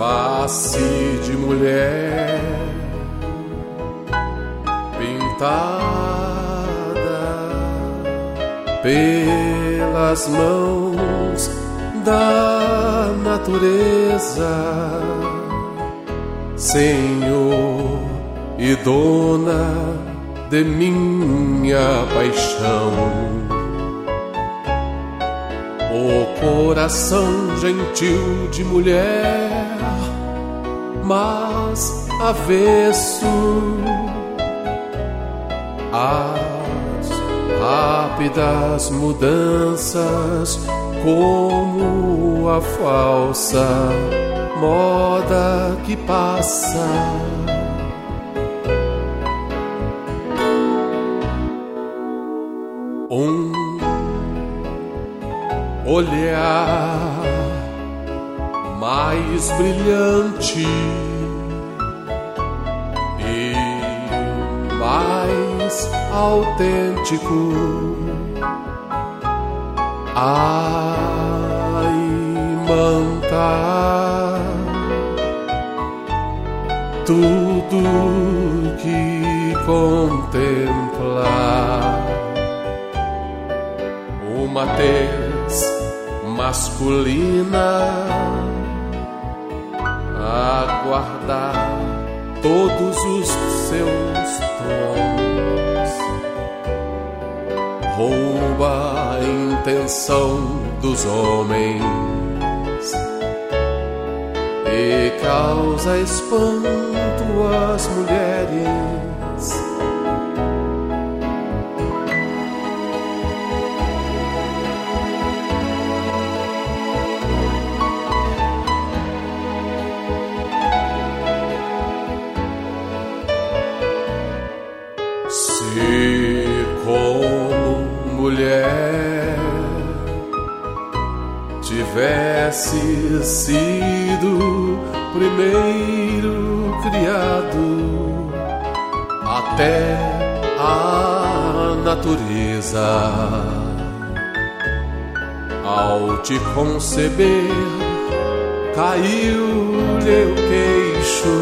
face de mulher pintada pelas mãos da natureza, Senhor e dona de minha paixão. O coração gentil de mulher, mas avesso às rápidas mudanças, como a falsa moda que passa. Um olhar mais brilhante e mais autêntico a imantar tudo que contemplar. Uma tez masculina a guardar todos os seus tons, rouba a intenção dos homens e causa espanto às mulheres. Se como mulher tivesse sido primeiro criado, até a natureza, ao te conceber, caiu-lhe o queixo.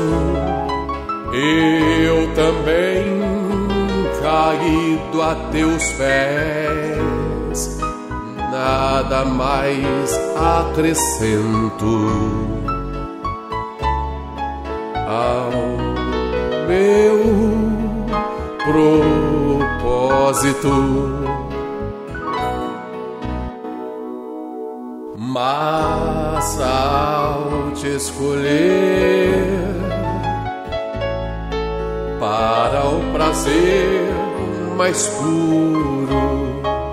Eu também, caído a teus pés, nada mais acrescento ao meu propósito. Mas ao te escolher para o prazer mais puro,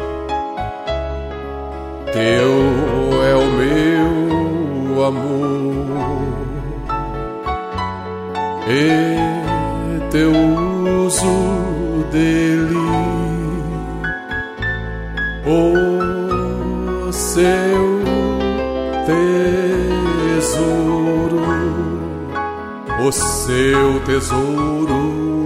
teu é o meu amor e teu uso dele, o seu tesouro, o seu tesouro.